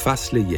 فصل 1.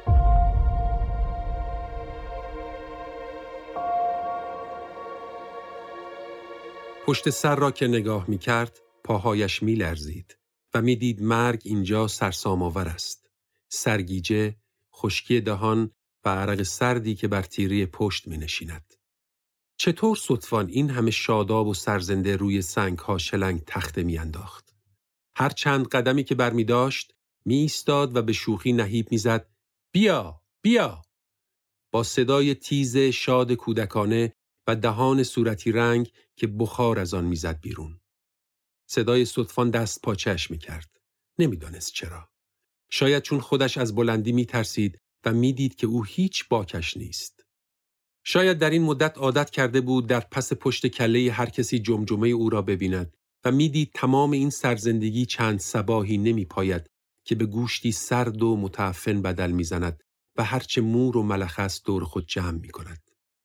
پشت سر را که نگاه می کرد، پاهایش می لرزید و می دید مرگ اینجا سرسام‌آور است. سرگیجه، خشکی دهان و عرق سردی که بر تیره پشت می نشیند. چطور صدفان این همه شاداب و سرزنده روی سنگ‌ها شلنگ تخته می انداخت؟ هر چند قدمی که بر می داشت، می ایستاد و به شوخی نهیب می زد: بیا، بیا! با صدای تیز شاد کودکانه و دهان صورتی رنگ که بخار از آن می زد بیرون. صدای صدفان دست پاچش می کرد. نمی دانست چرا. شاید چون خودش از بلندی می ترسید و می دید که او هیچ باکش نیست. شاید در این مدت عادت کرده بود در پس پشت کله هر کسی جمجمه او را ببیند و می دید تمام این سرزندگی چند صباحی نمی پاید که به گوشتی سرد و متعفن بدل می زند و هرچه مور و ملخ است دور خود جمع می کند.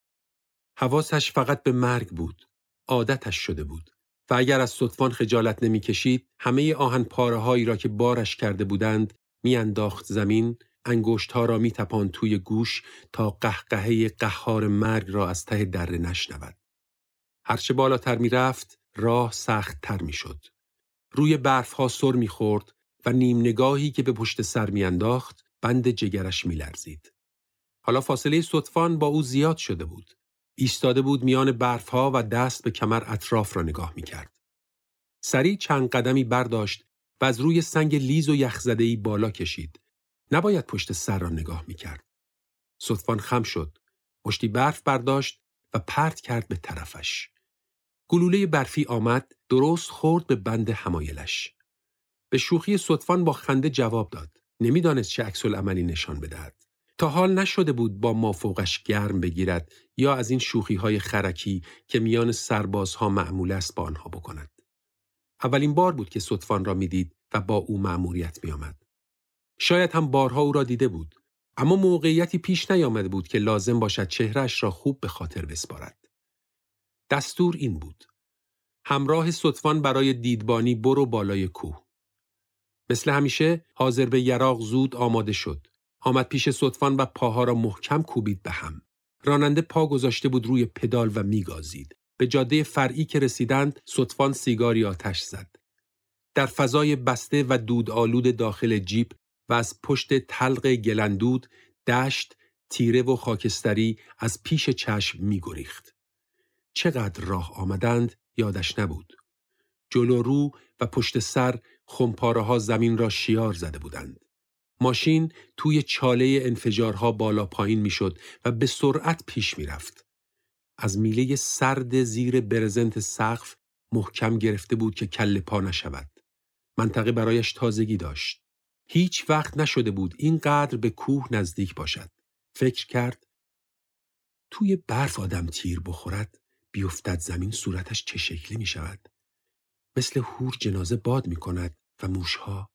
حواسش فقط به مرگ بود. عادتش شده بود. و اگر از صدفان خجالت نمی کشید، همه آهن پاره هایی را که بارش کرده بودند می انداخت زمین، انگشت‌ها را می تپاند توی گوش تا قهقهه قهار مرگ را از ته دره نشنود. هرچه بالاتر می رفت، راه سخت تر می شد. روی برف‌ها سر می خورد و نیم نگاهی که به پشت سر می انداخت، بند جگرش می لرزید. حالا فاصله صدفان با او زیاد شده بود. ایستاده بود میان برف‌ها و دست به کمر اطراف را نگاه می کرد. سریع چند قدمی برداشت و از روی سنگ لیز و یخزده‌ای بالا کشید. نباید پشت سر را نگاه می کرد. صدفان خم شد. مشتی برف برداشت و پرت کرد به طرفش. گلوله برفی آمد، درست خورد به بند حمایلش. به شوخی صدفان با خنده جواب داد. نمیدانست چه عکس‌العملی نشان بدهد. تا حال نشده بود با مافوقش گرم بگیرد یا از این شوخی‌های خرکی که میان سربازها معمول است با آنها بکند. اولین بار بود که صدفان را میدید و با او مأموریت میآمد. شاید هم بارها او را دیده بود، اما موقعیتی پیش نیامده بود که لازم باشد چهرهش را خوب به خاطر بسپارد. دستور این بود: همراه صدفان برای دیدبانی برو بالای کوه. مثل همیشه حاضر به یراق زود آماده شد. آمد پیش صدفان و پاها را محکم کوبید به هم. راننده پا گذاشته بود روی پدال و میگازید. به جاده فرعی که رسیدند، صدفان سیگاری آتش زد. در فضای بسته و دودآلود داخل جیپ و از پشت تلق گلندود، دشت، تیره و خاکستری از پیش چشم می‌گریخت. چقدر راه آمدند یادش نبود. جلو رو و پشت سر خمپاره‌ها زمین را شیار زده بودند. ماشین توی چاله انفجارها بالا پایین میشد و به سرعت پیش میرفت. از میله سرد زیر برزنت سقف محکم گرفته بود که کله پا نشود. منطقه برایش تازگی داشت. هیچ وقت نشده بود اینقدر به کوه نزدیک باشد. فکر کرد توی برف آدم تیر بخورد، بیفتد زمین صورتش چه شکلی می شود؟ مثل هور جنازه باد می کند و موشها.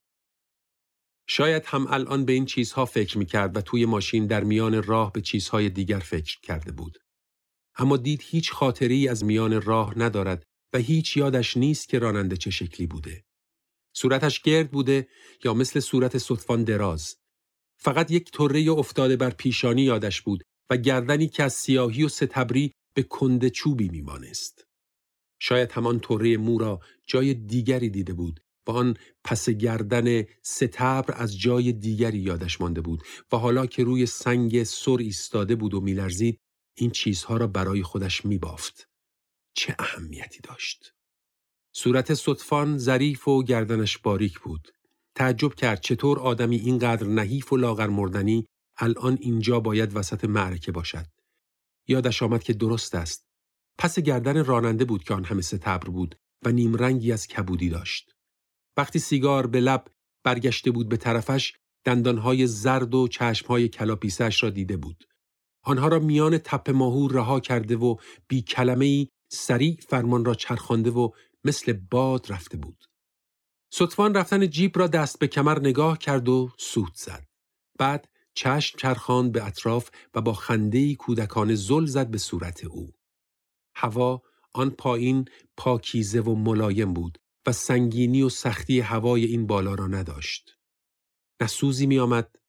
شاید هم الان به این چیزها فکر می کرد و توی ماشین در میان راه به چیزهای دیگر فکر کرده بود. اما دید هیچ خاطری از میان راه ندارد و هیچ یادش نیست که راننده چه شکلی بوده. صورتش گرد بوده یا مثل صورت صدفان دراز. فقط یک طره افتاده بر پیشانی یادش بود و گردنی که از سیاهی و ستبری به کنده چوبی میمانست. شاید همان طره مو را جای دیگری دیده بود و آن پس گردن ستبر از جای دیگری یادش مانده بود و حالا که روی سنگ سر ایستاده بود و میلرزید، این چیزها را برای خودش میبافت. چه اهمیتی داشت؟ صورت صدفان ظریف و گردنش باریک بود. تعجب کرد چطور آدمی اینقدر نحیف و لاغر مردنی الان اینجا باید وسط معرکه باشد. یادش آمد که درست است. پس گردن راننده بود که آن همه ستبر بود و نیم رنگی از کبودی داشت. وقتی سیگار به لب برگشته بود به طرفش، دندانهای زرد و چشمهای کلاپیسش را دیده بود. آنها را میان تپه ماهور رها کرده و بی کلمه‌ای سریع فرمان را چرخانده و مثل باد رفته بود. صدفان رفتن جیپ را دست به کمر نگاه کرد و سوت زد. بعد چشم چرخاند به اطراف و با خنده‌ای کودکانه زل زد به صورت او. هوا آن پایین پاکیزه و ملایم بود و سنگینی و سختی هوای این بالا را نداشت. نه سوزی می آمد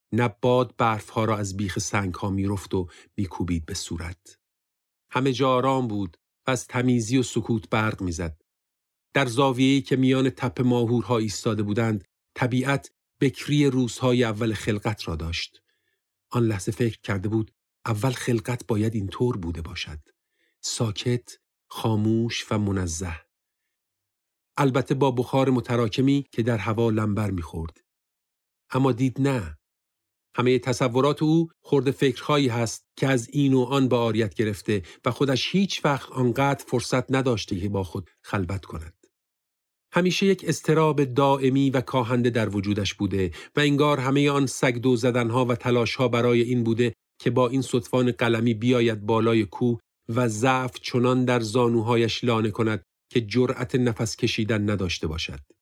نه باد برفها را از بیخ سنگها میرفت و میکوبید به صورت. همه جا آرام بود و از تمیزی و سکوت برق میزد. در زاویه‌ای که میان تپه ماهورها ایستاده بودند، طبیعت بکری روزهای اول خلقت را داشت. آن لحظه فکر کرده بود اول خلقت باید اینطور بوده باشد. ساکت، خاموش و منزه. البته با بخار متراکمی که در هوا لنبر می‌خورد. اما دید نه. همه تصورات او خرد فکرهایی هست که از این و آن به عاریت گرفته و خودش هیچ وقت آنقدر فرصت نداشته که با خود خلوت کند. همیشه یک اضطراب دائمی و کاهنده در وجودش بوده و انگار همه آن سگدو زدنها و تلاشها برای این بوده که با این صدفان قلمی بیاید بالای کوه و ضعف چنان در زانوهایش لانه کند که جرأت نفس کشیدن نداشته باشد.